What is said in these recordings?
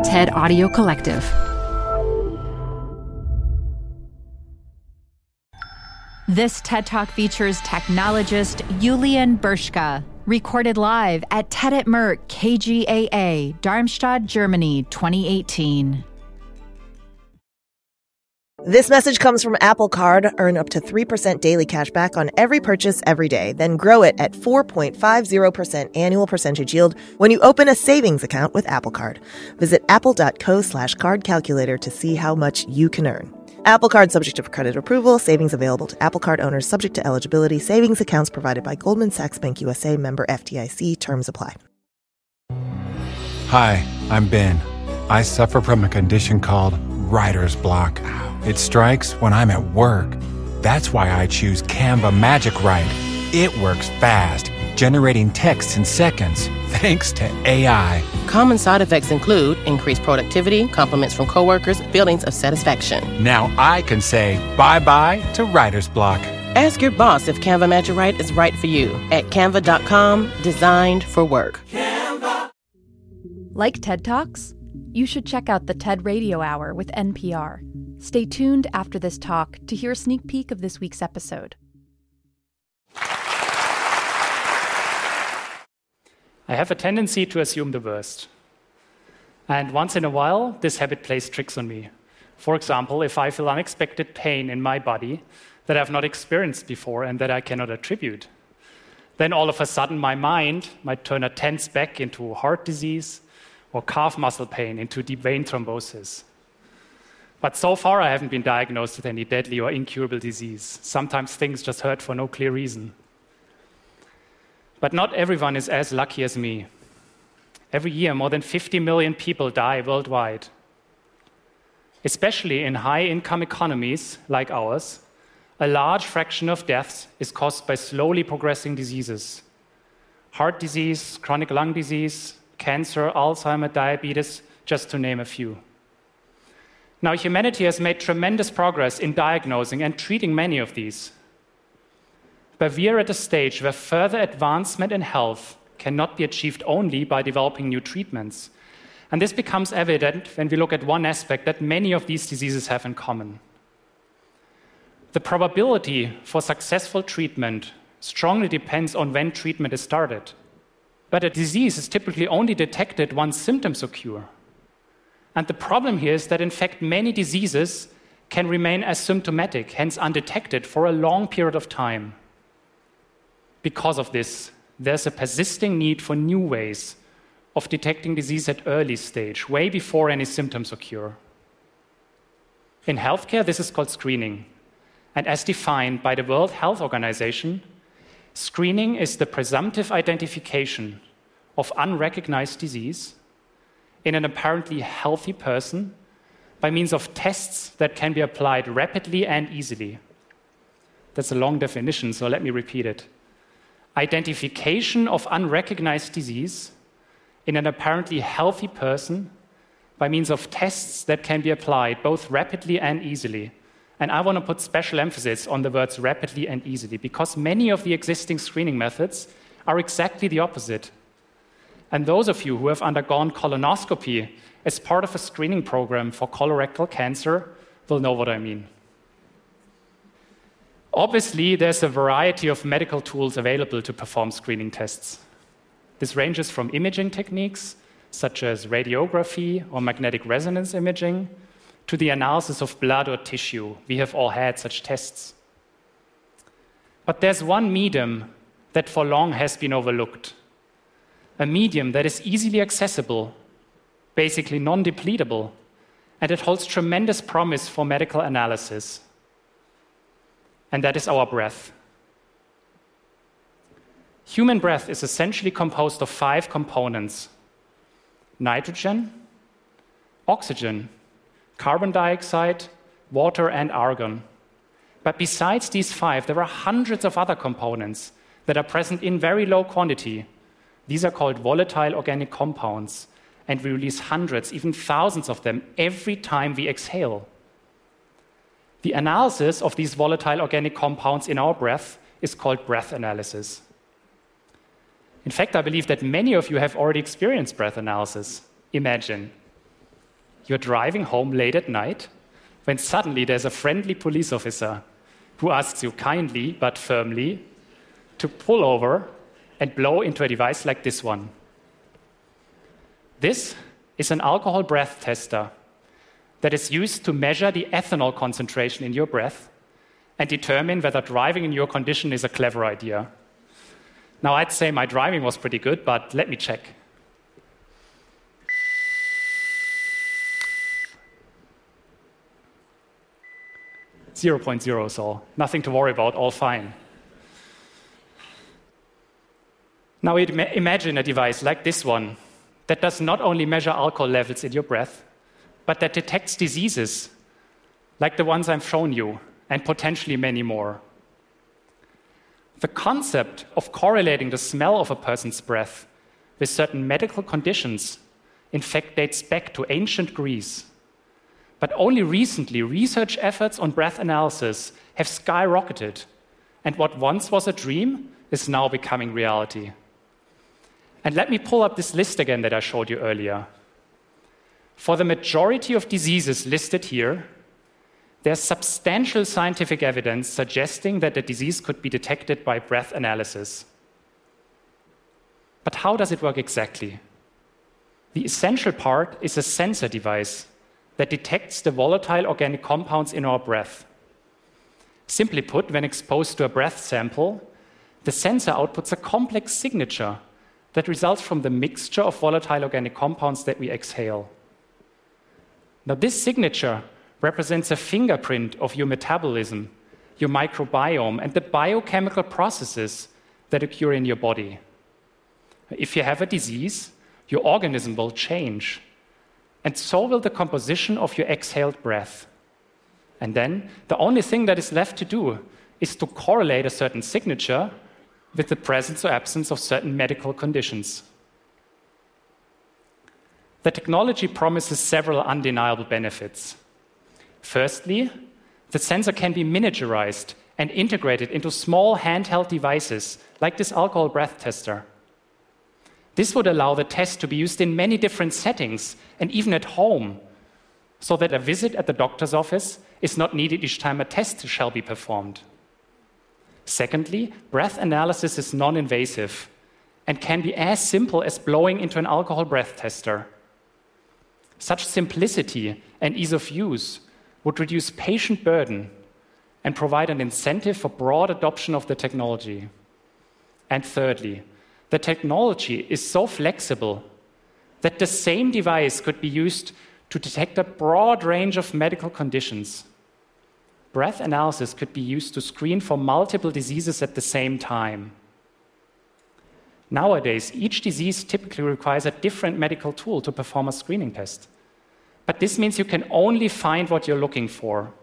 TED Audio Collective. This TED Talk features technologist Julian Berschke, recorded live at TED at Merck KGaA, Darmstadt, Germany, 2018. This message comes from Apple Card. Earn up to 3% daily cash back on every purchase every day. Then grow it at 4.50% annual percentage yield when you open a savings account with Apple Card. Visit apple.co/card calculator to see how much you can earn. Apple Card subject to credit approval. Savings available to Apple Card owners subject to eligibility. Savings accounts provided by Goldman Sachs Bank USA, member FDIC. Terms apply. Hi, I'm Ben. I suffer from a condition called writer's block. It strikes when I'm at work. That's why I choose Canva Magic Write. It works fast, generating texts in seconds, thanks to AI. Common side effects include increased productivity, compliments from coworkers, feelings of satisfaction. Now I can say bye-bye to writer's block. Ask your boss if Canva Magic Write is right for you at canva.com, designed for work. Canva. Like TED Talks? You should check out the TED Radio Hour with NPR. Stay tuned after this talk to hear a sneak peek of this week's episode. I have a tendency to assume the worst. And once in a while, this habit plays tricks on me. For example, if I feel unexpected pain in my body that I've not experienced before and that I cannot attribute, then all of a sudden my mind might turn a tense back into heart disease or calf muscle pain into deep vein thrombosis. But so far, I haven't been diagnosed with any deadly or incurable disease. Sometimes things just hurt for no clear reason. But not everyone is as lucky as me. Every year, more than 50 million people die worldwide. Especially in high-income economies like ours, a large fraction of deaths is caused by slowly progressing diseases. Heart disease, chronic lung disease, cancer, Alzheimer's, diabetes, just to name a few. Now, humanity has made tremendous progress in diagnosing and treating many of these. But we are at a stage where further advancement in health cannot be achieved only by developing new treatments. And this becomes evident when we look at one aspect that many of these diseases have in common. The probability for successful treatment strongly depends on when treatment is started. But a disease is typically only detected once symptoms occur. And the problem here is that, in fact, many diseases can remain asymptomatic, hence undetected, for a long period of time. Because of this, there's a persisting need for new ways of detecting disease at early stage, way before any symptoms occur. In healthcare, this is called screening. And as defined by the World Health Organization, screening is the presumptive identification of unrecognized disease in an apparently healthy person by means of tests that can be applied rapidly and easily. That's a long definition, so let me repeat it. Identification of unrecognized disease in an apparently healthy person by means of tests that can be applied both rapidly and easily. And I want to put special emphasis on the words rapidly and easily, because many of the existing screening methods are exactly the opposite. And those of you who have undergone colonoscopy as part of a screening program for colorectal cancer will know what I mean. Obviously, there's a variety of medical tools available to perform screening tests. This ranges from imaging techniques, such as radiography or magnetic resonance imaging, to the analysis of blood or tissue. We have all had such tests. But there's one medium that for long has been overlooked. A medium that is easily accessible, basically non-depletable, and it holds tremendous promise for medical analysis. And that is our breath. Human breath is essentially composed of 5 components: nitrogen, oxygen, carbon dioxide, water, and argon. But besides these 5, there are hundreds of other components that are present in very low quantity. These are called volatile organic compounds, and we release hundreds, even thousands of them every time we exhale. The analysis of these volatile organic compounds in our breath is called breath analysis. In fact, I believe that many of you have already experienced breath analysis. Imagine you're driving home late at night when suddenly there's a friendly police officer who asks you kindly but firmly to pull over and blow into a device like this one. This is an alcohol breath tester that is used to measure the ethanol concentration in your breath and determine whether driving in your condition is a clever idea. Now, I'd say my driving was pretty good, but let me check. .0, so nothing to worry about, all fine. Now imagine a device like this one that does not only measure alcohol levels in your breath, but that detects diseases like the ones I've shown you, and potentially many more. The concept of correlating the smell of a person's breath with certain medical conditions, in fact, dates back to ancient Greece. But only recently, research efforts on breath analysis have skyrocketed, and what once was a dream is now becoming reality. And let me pull up this list again that I showed you earlier. For the majority of diseases listed here, there's substantial scientific evidence suggesting that the disease could be detected by breath analysis. But how does it work exactly? The essential part is a sensor device that detects the volatile organic compounds in our breath. Simply put, when exposed to a breath sample, the sensor outputs a complex signature that results from the mixture of volatile organic compounds that we exhale. Now, this signature represents a fingerprint of your metabolism, your microbiome, and the biochemical processes that occur in your body. If you have a disease, your organism will change, and so will the composition of your exhaled breath. And then the only thing that is left to do is to correlate a certain signature with the presence or absence of certain medical conditions. The technology promises several undeniable benefits. Firstly, the sensor can be miniaturized and integrated into small handheld devices like this alcohol breath tester. This would allow the test to be used in many different settings and even at home, so that a visit at the doctor's office is not needed each time a test shall be performed. Secondly, breath analysis is non-invasive and can be as simple as blowing into an alcohol breath tester. Such simplicity and ease of use would reduce patient burden and provide an incentive for broad adoption of the technology. And thirdly, the technology is so flexible that the same device could be used to detect a broad range of medical conditions. Breath analysis could be used to screen for multiple diseases at the same time. Nowadays, each disease typically requires a different medical tool to perform a screening test. But this means you can only find what you're looking for.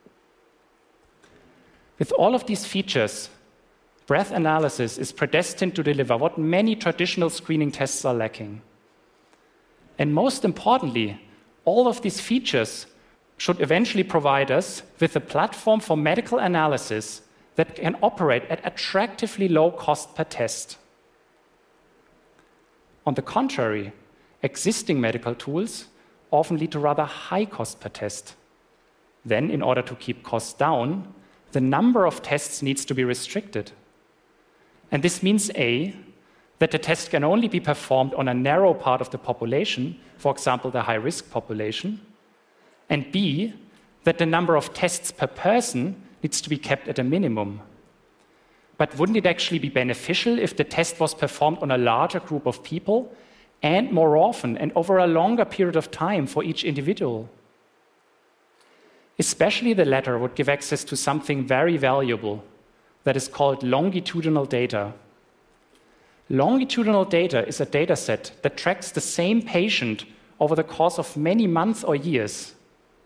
With all of these features, breath analysis is predestined to deliver what many traditional screening tests are lacking. And most importantly, all of these features should eventually provide us with a platform for medical analysis that can operate at attractively low cost per test. On the contrary, existing medical tools often lead to rather high cost per test. Then, in order to keep costs down, the number of tests needs to be restricted. And this means A, that the test can only be performed on a narrow part of the population, for example, the high-risk population, and B, that the number of tests per person needs to be kept at a minimum. But wouldn't it actually be beneficial if the test was performed on a larger group of people and more often and over a longer period of time for each individual? Especially the latter would give access to something very valuable that is called longitudinal data. Longitudinal data is a data set that tracks the same patient over the course of many months or years.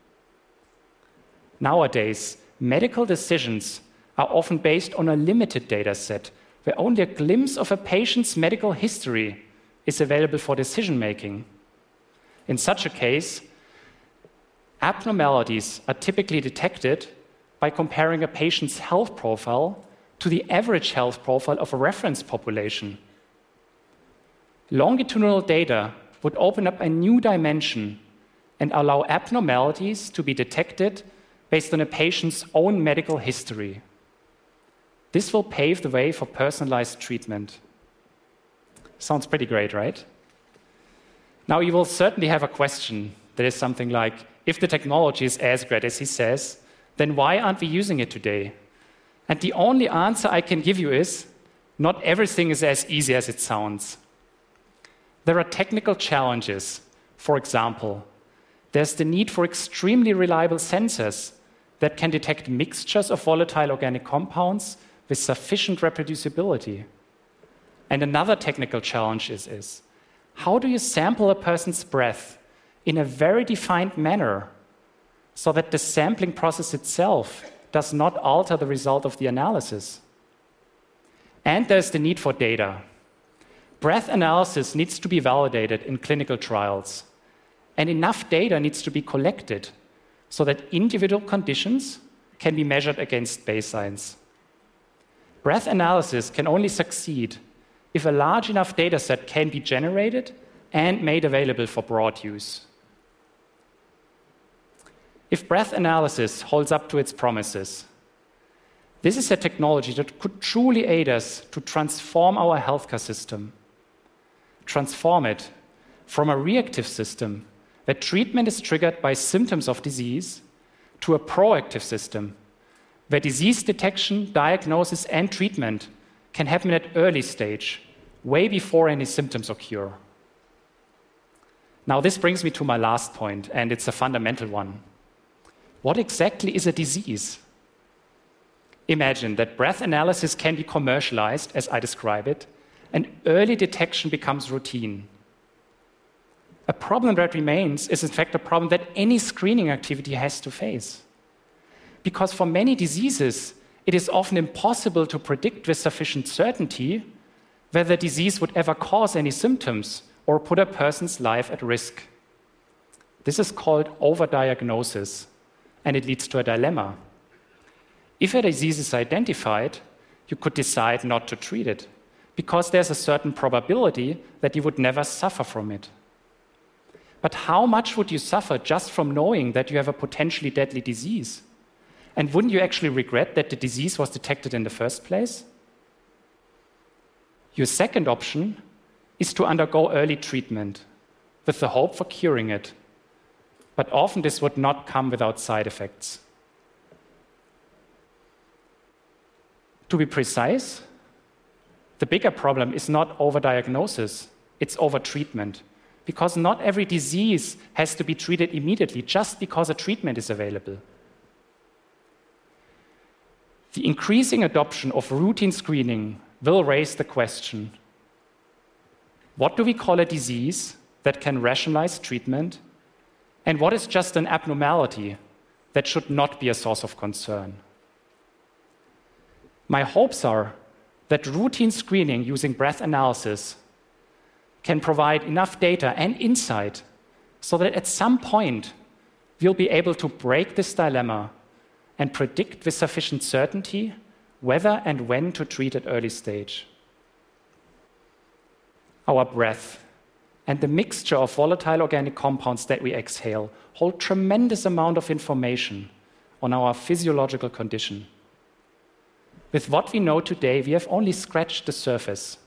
Nowadays, medical decisions are often based on a limited data set where only a glimpse of a patient's medical history is available for decision-making. In such a case, abnormalities are typically detected by comparing a patient's health profile to the average health profile of a reference population. Longitudinal data would open up a new dimension and allow abnormalities to be detected based on a patient's own medical history. This will pave the way for personalized treatment. Sounds pretty great, right? Now, you will certainly have a question that is something like, if the technology is as great as he says, then why aren't we using it today? And the only answer I can give you is, not everything is as easy as it sounds. There are technical challenges. For example, there's the need for extremely reliable sensors that can detect mixtures of volatile organic compounds with sufficient reproducibility. And another technical challenge is how do you sample a person's breath in a very defined manner so that the sampling process itself does not alter the result of the analysis? And there's the need for data. Breath analysis needs to be validated in clinical trials, and enough data needs to be collected so that individual conditions can be measured against baselines. Breath analysis can only succeed if a large enough data set can be generated and made available for broad use. If breath analysis holds up to its promises, this is a technology that could truly aid us to transform our healthcare system, transform it from a reactive system where treatment is triggered by symptoms of disease to a proactive system where disease detection, diagnosis, and treatment can happen at early stage, way before any symptoms occur. Now, this brings me to my last point, and it's a fundamental one. What exactly is a disease? Imagine that breath analysis can be commercialized, as I describe it, and early detection becomes routine. A problem that remains is, in fact, a problem that any screening activity has to face. Because for many diseases, it is often impossible to predict with sufficient certainty whether the disease would ever cause any symptoms or put a person's life at risk. This is called overdiagnosis, and it leads to a dilemma. If a disease is identified, you could decide not to treat it, because there's a certain probability that you would never suffer from it. But how much would you suffer just from knowing that you have a potentially deadly disease? And wouldn't you actually regret that the disease was detected in the first place? Your second option is to undergo early treatment with the hope for curing it. But often this would not come without side effects. To be precise, the bigger problem is not overdiagnosis, it's overtreatment. Because not every disease has to be treated immediately just because a treatment is available. The increasing adoption of routine screening will raise the question, what do we call a disease that can rationalize treatment, and what is just an abnormality that should not be a source of concern? My hopes are that routine screening using breath analysis can provide enough data and insight so that at some point we'll be able to break this dilemma and predict with sufficient certainty whether and when to treat at early stage. Our breath and the mixture of volatile organic compounds that we exhale hold tremendous amount of information on our physiological condition. With what we know today, we have only scratched the surface.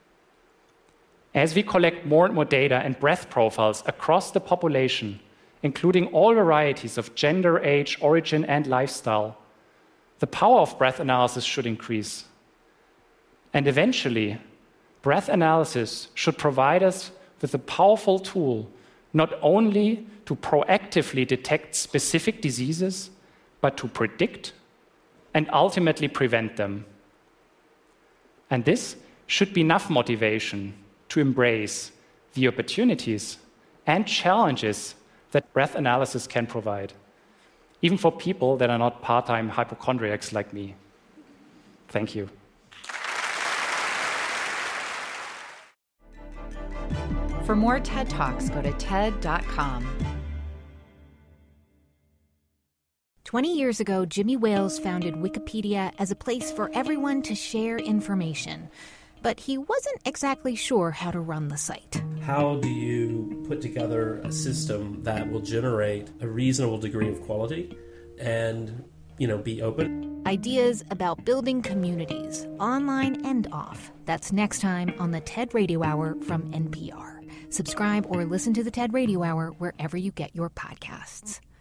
As we collect more and more data and breath profiles across the population, including all varieties of gender, age, origin, and lifestyle, the power of breath analysis should increase. And eventually, breath analysis should provide us with a powerful tool, not only to proactively detect specific diseases, but to predict and ultimately prevent them. And this should be enough motivation to embrace the opportunities and challenges that breath analysis can provide, even for people that are not part-time hypochondriacs like me. Thank you. For more TED Talks, go to TED.com. 20 years ago, Jimmy Wales founded Wikipedia as a place for everyone to share information. but he wasn't exactly sure how to run the site. How do you put together a system that will generate a reasonable degree of quality and, be open? Ideas about building communities, online and off. That's next time on the TED Radio Hour from NPR. Subscribe or listen to the TED Radio Hour wherever you get your podcasts.